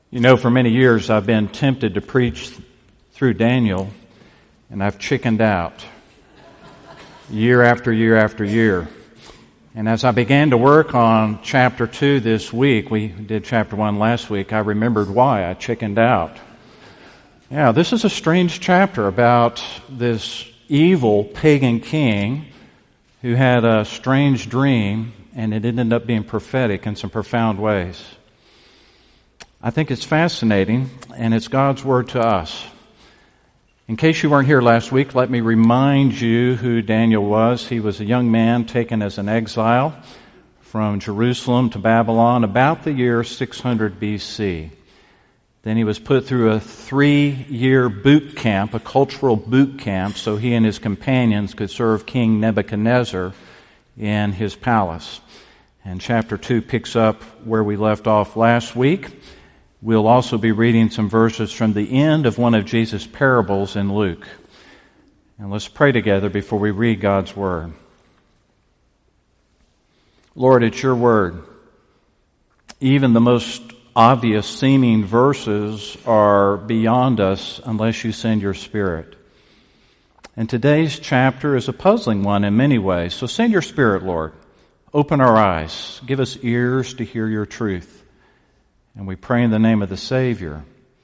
You know, for many years I've been tempted to preach through Daniel, and I've chickened out year after year after year. And as I began to work on chapter 2 this week, we did chapter 1 last week, I remembered why I chickened out. Yeah, this is a strange chapter about this evil pagan king who had a strange dream, and it ended up being prophetic in some profound ways. I think it's fascinating, and it's God's word to us. In case you weren't here last week, let me remind you who Daniel was. He was a young man taken as an exile from Jerusalem to Babylon about the year 600 BC. Then he was put through a 3-year boot camp, a cultural boot camp, so he and his companions could serve King Nebuchadnezzar in his palace. And chapter 2 picks up where we left off last week. We'll also be reading some verses from the end of one of Jesus' parables in Luke. And let's pray together before we read God's Word. Lord, it's your Word. Even the most obvious seeming verses are beyond us unless you send your Spirit. And today's chapter is a puzzling one in many ways. So send your Spirit, Lord. Open our eyes. Give us ears to hear your truth. And we pray in the name of the Savior.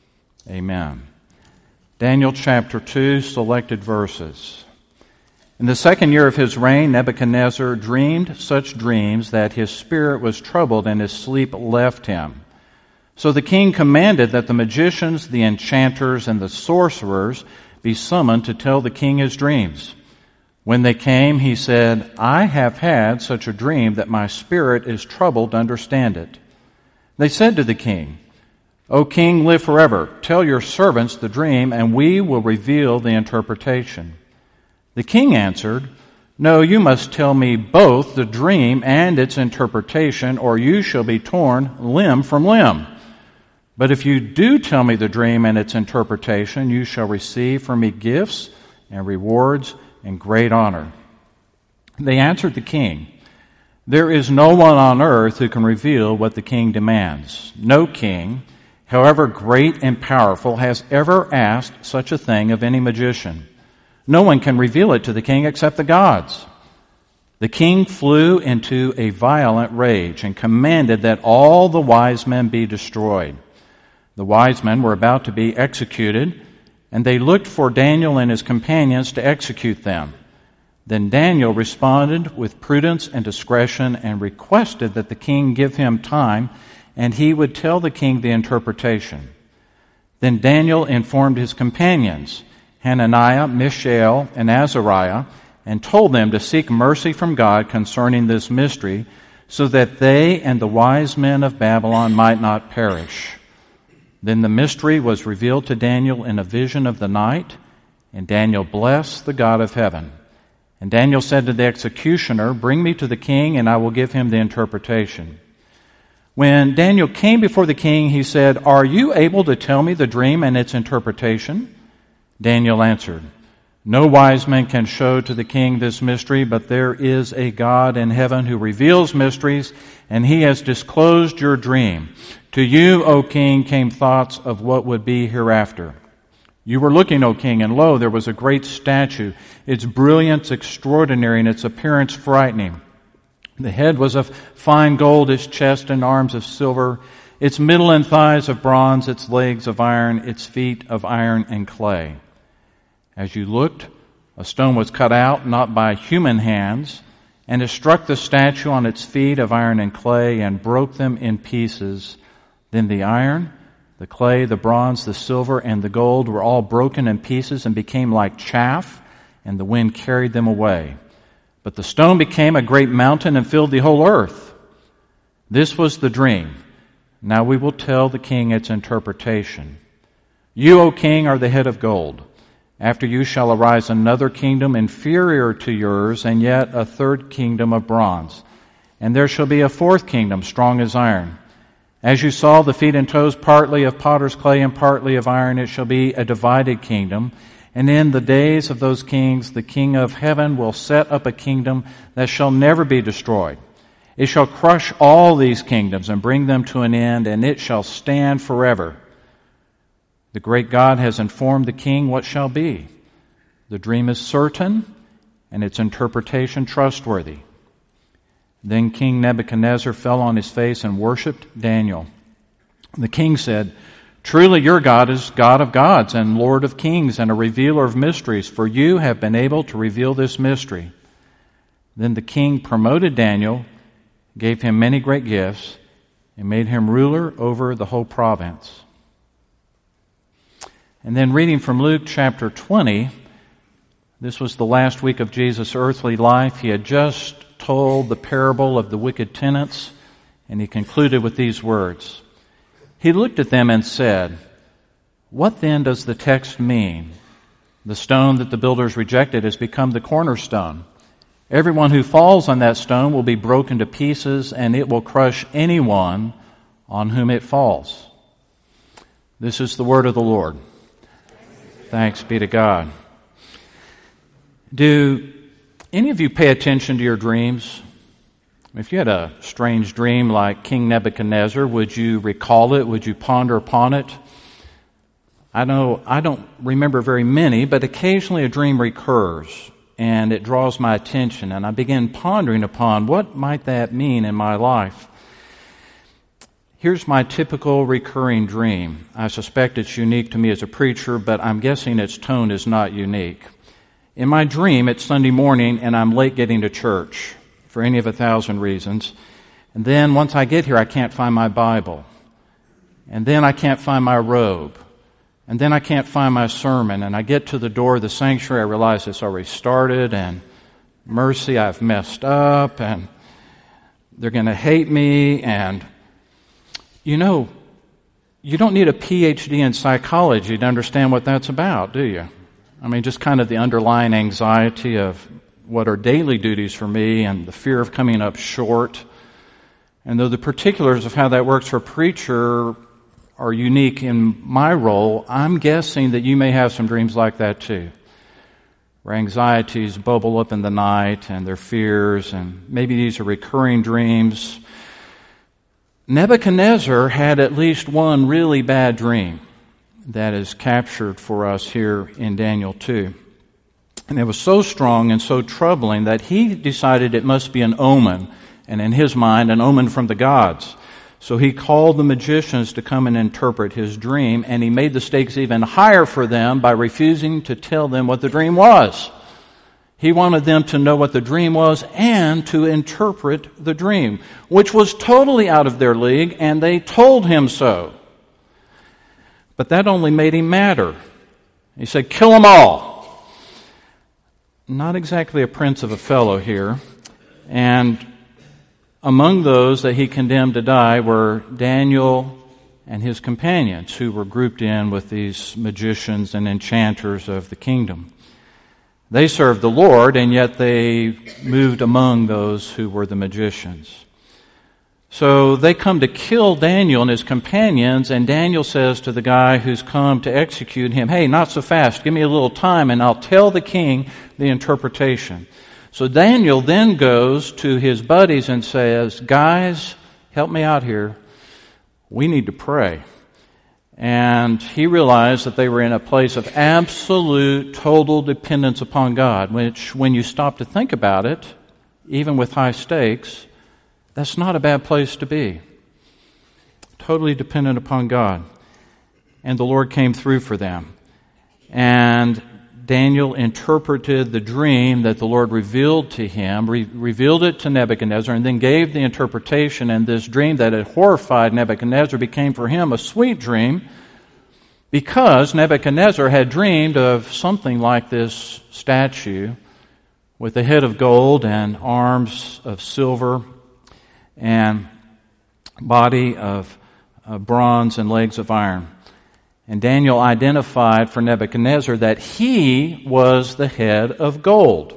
Amen. Daniel chapter 2, selected verses. In the second year of his reign, Nebuchadnezzar dreamed such dreams that his spirit was troubled and his sleep left him. So the king commanded that the magicians, the enchanters, and the sorcerers be summoned to tell the king his dreams. When they came, he said, "I have had such a dream that my spirit is troubled to understand it." They said to the king, "O king, live forever. Tell your servants the dream, and we will reveal the interpretation." The king answered, "No, you must tell me both the dream and its interpretation, or you shall be torn limb from limb. But if you do tell me the dream and its interpretation, you shall receive from me gifts and rewards and great honor." They answered the king, "There is no one on earth who can reveal what the king demands. No king, however great and powerful, has ever asked such a thing of any magician. No one can reveal it to the king except the gods." The king flew into a violent rage and commanded that all the wise men be destroyed. The wise men were about to be executed, and they looked for Daniel and his companions to execute them. Then Daniel responded with prudence and discretion and requested that the king give him time and he would tell the king the interpretation. Then Daniel informed his companions, Hananiah, Mishael, and Azariah, and told them to seek mercy from God concerning this mystery so that they and the wise men of Babylon might not perish. Then the mystery was revealed to Daniel in a vision of the night, and Daniel blessed the God of heaven. And Daniel said to the executioner, "Bring me to the king, and I will give him the interpretation." When Daniel came before the king, he said, "Are you able to tell me the dream and its interpretation?" Daniel answered, "No wise man can show to the king this mystery, but there is a God in heaven who reveals mysteries, and he has disclosed your dream. To you, O king, came thoughts of what would be hereafter. You were looking, O king, and lo, there was a great statue, its brilliance extraordinary and its appearance frightening. The head was of fine gold, its chest and arms of silver, its middle and thighs of bronze, its legs of iron, its feet of iron and clay. As you looked, a stone was cut out, not by human hands, and it struck the statue on its feet of iron and clay and broke them in pieces. Then the iron, the clay, the bronze, the silver, and the gold were all broken in pieces and became like chaff, and the wind carried them away. But the stone became a great mountain and filled the whole earth. This was the dream. Now we will tell the king its interpretation. You, O king, are the head of gold. After you shall arise another kingdom inferior to yours, and yet a third kingdom of bronze. And there shall be a fourth kingdom, strong as iron. As you saw the feet and toes partly of potter's clay and partly of iron, it shall be a divided kingdom. And in the days of those kings, the King of heaven will set up a kingdom that shall never be destroyed. It shall crush all these kingdoms and bring them to an end, and it shall stand forever. The great God has informed the king what shall be. The dream is certain, and its interpretation trustworthy. Then King Nebuchadnezzar fell on his face and worshipped Daniel. The king said, "Truly your God is God of gods and Lord of kings and a revealer of mysteries, for you have been able to reveal this mystery." Then the king promoted Daniel, gave him many great gifts, and made him ruler over the whole province. And then reading from Luke chapter 20, this was the last week of Jesus' earthly life. He had just told the parable of the wicked tenants, and he concluded with these words. He looked at them and said, "What then does the text mean? The stone that the builders rejected has become the cornerstone. Everyone who falls on that stone will be broken to pieces, and it will crush anyone on whom it falls." This is the word of the Lord. Thanks be to God. Do any of you pay attention to your dreams? If you had a strange dream like King Nebuchadnezzar, would you recall it? Would you ponder upon it? I know I don't remember very many, but occasionally a dream recurs and it draws my attention, and I begin pondering upon what might that mean in my life. Here's my typical recurring dream. I suspect it's unique to me as a preacher, but I'm guessing its tone is not unique. In my dream, it's Sunday morning and I'm late getting to church for any of 1,000 reasons. And then once I get here, I can't find my Bible. And then I can't find my robe. And then I can't find my sermon. And I get to the door of the sanctuary, I realize it's already started, and mercy, I've messed up, and they're going to hate me. And you know, you don't need a PhD in psychology to understand what that's about, do you? I mean, just kind of the underlying anxiety of what are daily duties for me and the fear of coming up short. And though the particulars of how that works for a preacher are unique in my role, I'm guessing that you may have some dreams like that too, where anxieties bubble up in the night and their fears, and maybe these are recurring dreams. Nebuchadnezzar had at least one really bad dream that is captured for us here in Daniel 2. And it was so strong and so troubling that he decided it must be an omen, and in his mind, an omen from the gods. So he called the magicians to come and interpret his dream, and he made the stakes even higher for them by refusing to tell them what the dream was. He wanted them to know what the dream was and to interpret the dream, which was totally out of their league, and they told him so. But that only made him madder. He said, "Kill them all." Not exactly a prince of a fellow here. And among those that he condemned to die were Daniel and his companions, who were grouped in with these magicians and enchanters of the kingdom. They served the Lord, and yet they moved among those who were the magicians. So they come to kill Daniel and his companions, and Daniel says to the guy who's come to execute him, "Hey, not so fast. Give me a little time, and I'll tell the king the interpretation." So Daniel then goes to his buddies and says, "Guys, help me out here. We need to pray." And he realized that they were in a place of absolute, total dependence upon God, which, when you stop to think about it, even with high stakes, that's not a bad place to be. Totally dependent upon God. And the Lord came through for them. And Daniel interpreted the dream that the Lord revealed to him, revealed it to Nebuchadnezzar, and then gave the interpretation. And this dream that had horrified Nebuchadnezzar became for him a sweet dream, because Nebuchadnezzar had dreamed of something like this statue with a head of gold and arms of silver and body of bronze and legs of iron. And Daniel identified for Nebuchadnezzar that he was the head of gold.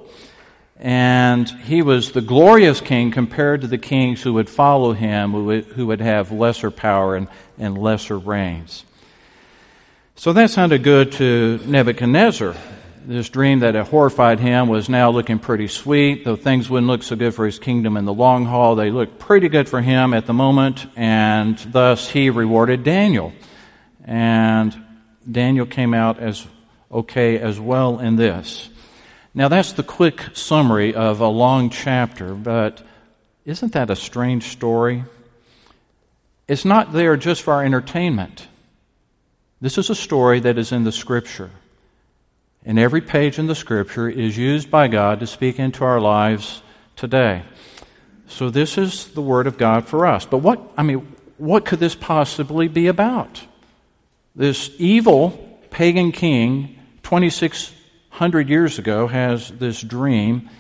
And he was the glorious king compared to the kings who would follow him, who would have lesser power and lesser reigns. So that sounded good to Nebuchadnezzar. this dream that had horrified him was now looking pretty sweet. Though things wouldn't look so good for his kingdom in the long haul, they looked pretty good for him at the moment, and thus he rewarded Daniel. And Daniel came out as okay as well in this. Now that's the quick summary of a long chapter, but isn't that a strange story? It's not there just for our entertainment. This is a story that is in the Scripture. And every page in the Scripture is used by God to speak into our lives today. So this is the Word of God for us. But what could this possibly be about? This evil pagan king, 2,600 years ago, has this dream.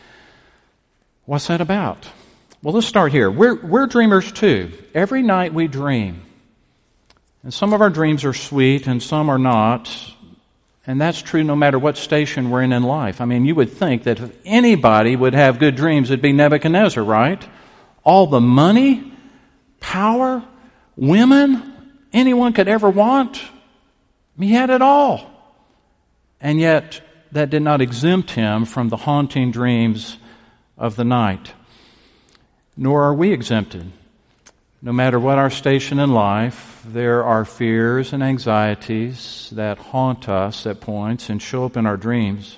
What's that about? Well, let's start here. We're dreamers too. Every night we dream. And some of our dreams are sweet and some are not. And that's true no matter what station we're in life. I mean, you would think that if anybody would have good dreams, it'd be Nebuchadnezzar, right? All the money, power, women, anyone could ever want. He had it all. And yet, that did not exempt him from the haunting dreams of the night. Nor are we exempted. No matter what our station in life, there are fears and anxieties that haunt us at points and show up in our dreams.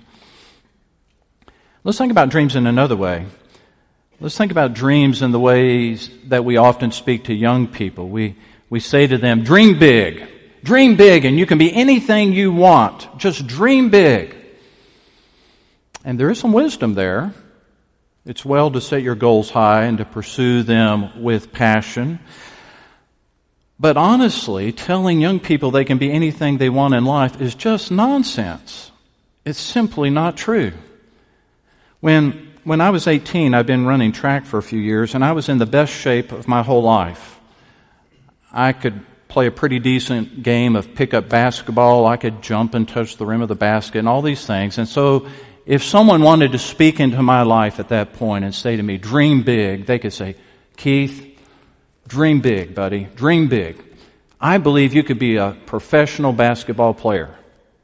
Let's think about dreams in another way. Let's think about dreams in the ways that we often speak to young people. We say to them, dream big, and you can be anything you want. Just dream big. And there is some wisdom there. It's well to set your goals high and to pursue them with passion. But honestly, telling young people they can be anything they want in life is just nonsense. It's simply not true. When I was 18, I'd been running track for a few years, and I was in the best shape of my whole life. I could play a pretty decent game of pickup basketball. I could jump and touch the rim of the basket and all these things. And so if someone wanted to speak into my life at that point and say to me, dream big, they could say, Keith, dream big, buddy, dream big. I believe you could be a professional basketball player.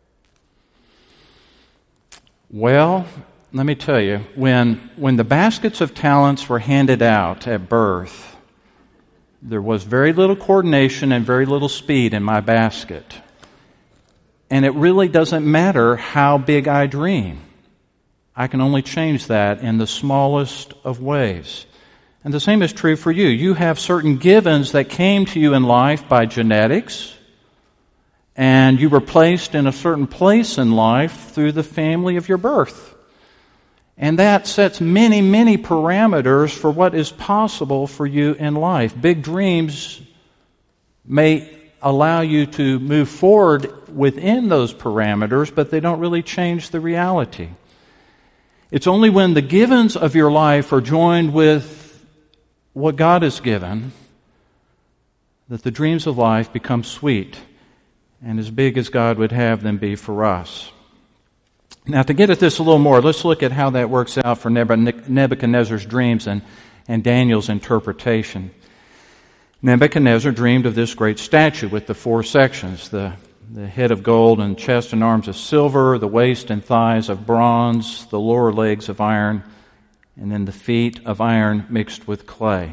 Well, let me tell you, when the baskets of talents were handed out at birth, there was very little coordination and very little speed in my basket. And it really doesn't matter how big I dream. I can only change that in the smallest of ways. And the same is true for you. You have certain givens that came to you in life by genetics, and you were placed in a certain place in life through the family of your birth. And that sets many, many parameters for what is possible for you in life. Big dreams may allow you to move forward within those parameters, but they don't really change the reality. It's only when the givens of your life are joined with what God has given that the dreams of life become sweet and as big as God would have them be for us. Now, to get at this a little more, let's look at how that works out for Nebuchadnezzar's dreams and Daniel's interpretation. Nebuchadnezzar dreamed of this great statue with the four sections, the head of gold and chest and arms of silver, the waist and thighs of bronze, the lower legs of iron, and then the feet of iron mixed with clay.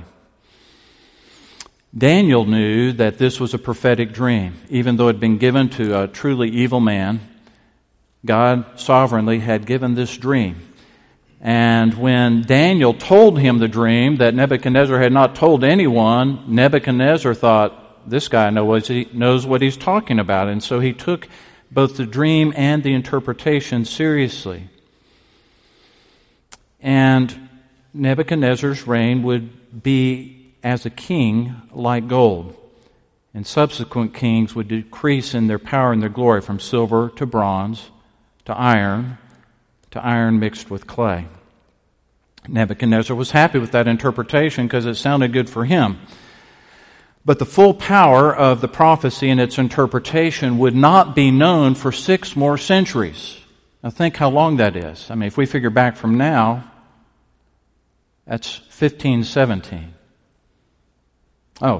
Daniel knew that this was a prophetic dream. Even though it had been given to a truly evil man, God sovereignly had given this dream. And when Daniel told him the dream that Nebuchadnezzar had not told anyone, Nebuchadnezzar thought, this guy knows what he's talking about. And so he took both the dream and the interpretation seriously. And Nebuchadnezzar's reign would be as a king like gold. And subsequent kings would decrease in their power and their glory from silver to bronze to iron mixed with clay. Nebuchadnezzar was happy with that interpretation because it sounded good for him. But the full power of the prophecy and its interpretation would not be known for 6 more centuries. Now think how long that is. I mean, if we figure back from now, that's 1517. Oh,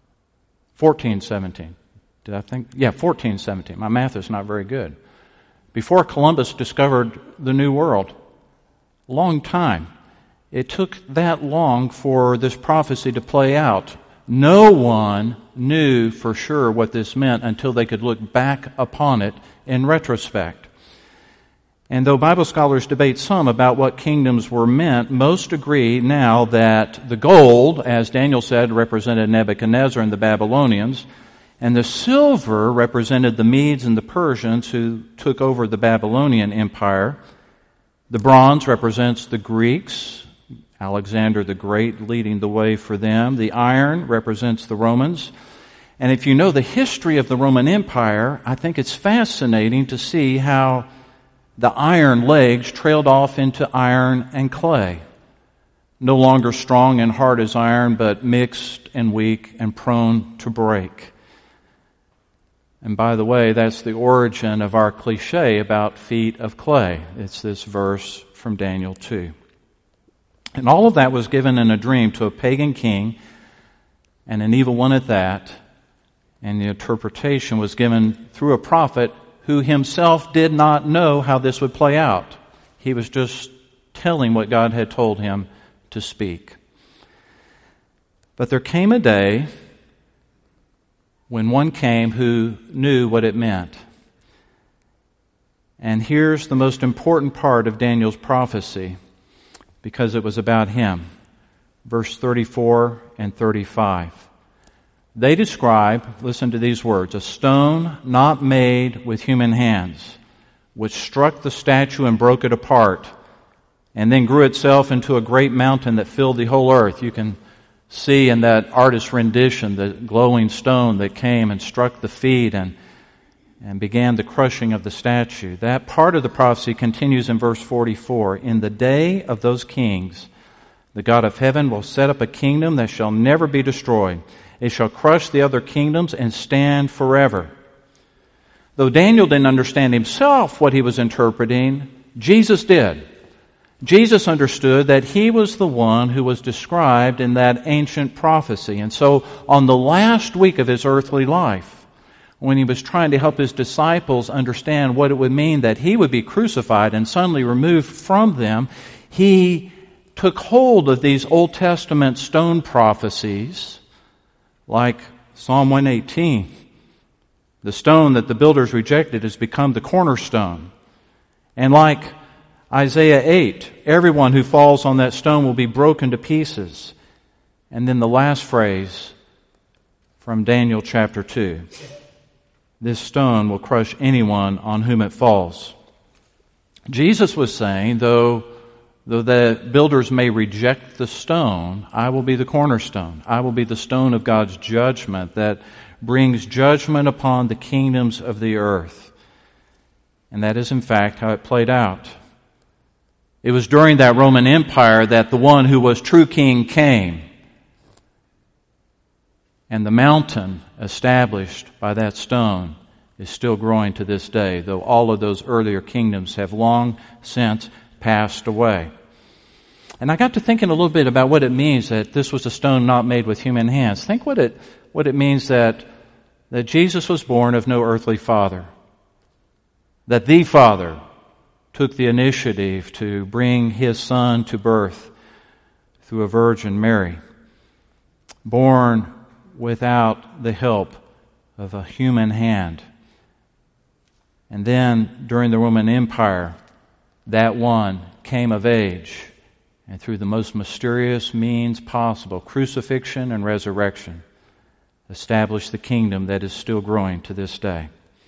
1417. Did I think? Yeah, 1417. My math is not very good. before Columbus discovered the New World. Long time. It took that long for this prophecy to play out. No one knew for sure what this meant until they could look back upon it in retrospect. And though Bible scholars debate some about what kingdoms were meant, most agree now that the gold, as Daniel said, represented Nebuchadnezzar and the Babylonians, and the silver represented the Medes and the Persians who took over the Babylonian Empire. The bronze represents the Greeks, Alexander the Great leading the way for them. The iron represents the Romans. And if you know the history of the Roman Empire, I think it's fascinating to see how the iron legs trailed off into iron and clay. No longer strong and hard as iron, but mixed and weak and prone to break. And by the way, that's the origin of our cliche about feet of clay. It's this verse from Daniel 2. And all of that was given in a dream to a pagan king, and an evil one at that. And the interpretation was given through a prophet who himself did not know how this would play out. He was just telling what God had told him to speak. But there came a day when one came who knew what it meant. And here's the most important part of Daniel's prophecy, because it was about him. Verse 34 and 35. They describe, listen to these words, a stone not made with human hands, which struck the statue and broke it apart, and then grew itself into a great mountain that filled the whole earth. You can see in that artist's rendition the glowing stone that came and struck the feet and began the crushing of the statue. That part of the prophecy continues in verse 44. In the day of those kings, the God of heaven will set up a kingdom that shall never be destroyed. It shall crush the other kingdoms and stand forever. Though Daniel didn't understand himself what he was interpreting, Jesus did. Jesus understood that he was the one who was described in that ancient prophecy. And so on the last week of his earthly life, when he was trying to help his disciples understand what it would mean that he would be crucified and suddenly removed from them, he took hold of these Old Testament stone prophecies, like Psalm 118. The stone that the builders rejected has become the cornerstone. And like Isaiah 8, everyone who falls on that stone will be broken to pieces. And then the last phrase from Daniel chapter 2. This stone will crush anyone on whom it falls. Jesus was saying, though the builders may reject the stone, I will be the cornerstone. I will be the stone of God's judgment that brings judgment upon the kingdoms of the earth. And that is in fact how it played out. It was during that Roman Empire that the one who was true king came. And the mountain established by that stone is still growing to this day, though all of those earlier kingdoms have long since passed away. And I got to thinking a little bit about what it means that this was a stone not made with human hands. Think what it means that Jesus was born of no earthly father. That the Father took the initiative to bring His Son to birth through a Virgin Mary, born without the help of a human hand. And then during the Roman Empire, that one came of age, and through the most mysterious means possible, crucifixion and resurrection, established the kingdom that is still growing to this day.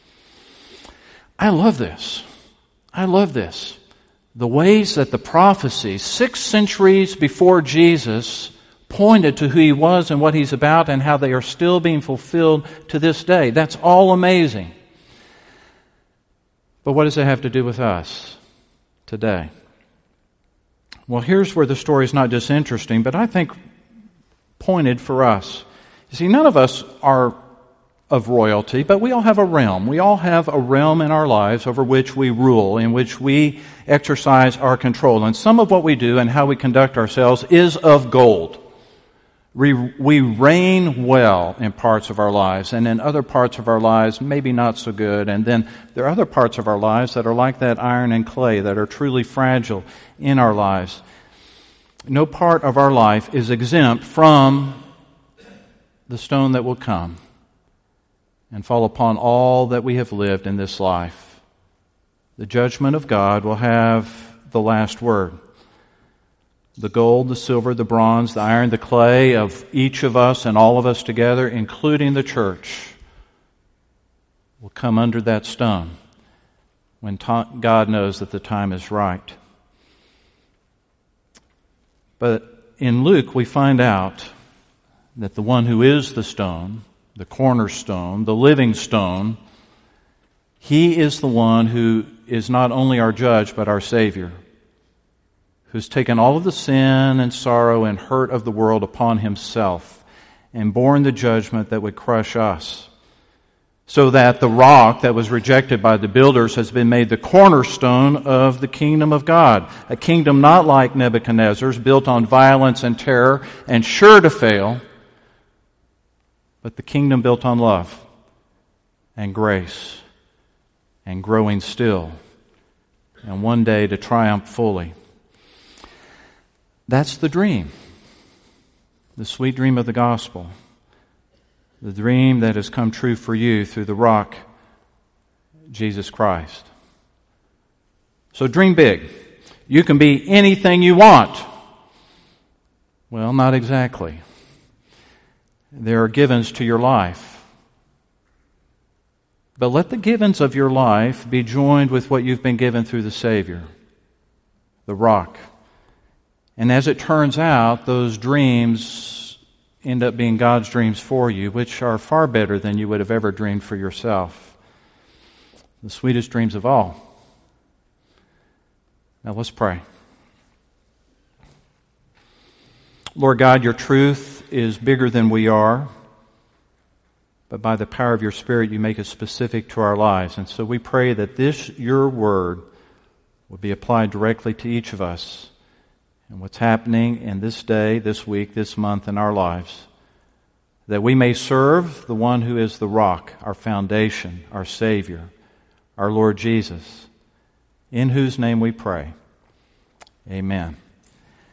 I love this. I love this. The ways that the prophecies 6 centuries before Jesus pointed to who He was and what He's about and how they are still being fulfilled to this day. That's all amazing. But what does it have to do with us today? Well, here's where the story is not just interesting, but I think pointed for us. You see, none of us are of royalty, but we all have a realm. We all have a realm in our lives over which we rule, in which we exercise our control. And some of what we do and how we conduct ourselves is of gold. We reign well in parts of our lives, and in other parts of our lives, maybe not so good. And then there are other parts of our lives that are like that iron and clay, that are truly fragile in our lives. No part of our life is exempt from the stone that will come and fall upon all that we have lived in this life. The judgment of God will have the last word. The gold, the silver, the bronze, the iron, the clay of each of us and all of us together, including the church, will come under that stone when God knows that the time is right. But in Luke, we find out that the one who is the stone, the cornerstone, the living stone, he is the one who is not only our judge, but our Savior, who's taken all of the sin and sorrow and hurt of the world upon himself and borne the judgment that would crush us, so that the rock that was rejected by the builders has been made the cornerstone of the kingdom of God, a kingdom not like Nebuchadnezzar's, built on violence and terror and sure to fail, but the kingdom built on love and grace and growing still, and one day to triumph fully. That's the dream, the sweet dream of the gospel, the dream that has come true for you through the rock, Jesus Christ. So dream big. You can be anything you want. Well, not exactly. There are givens to your life. But let the givens of your life be joined with what you've been given through the Savior, the rock. And as it turns out, those dreams end up being God's dreams for you, which are far better than you would have ever dreamed for yourself. The sweetest dreams of all. Now let's pray. Lord God, your truth is bigger than we are, but by the power of your Spirit you make it specific to our lives. And so we pray that this, your word, will be applied directly to each of us and what's happening in this day, this week, this month in our lives, that we may serve the one who is the rock, our foundation, our Savior, our Lord Jesus, in whose name we pray. Amen.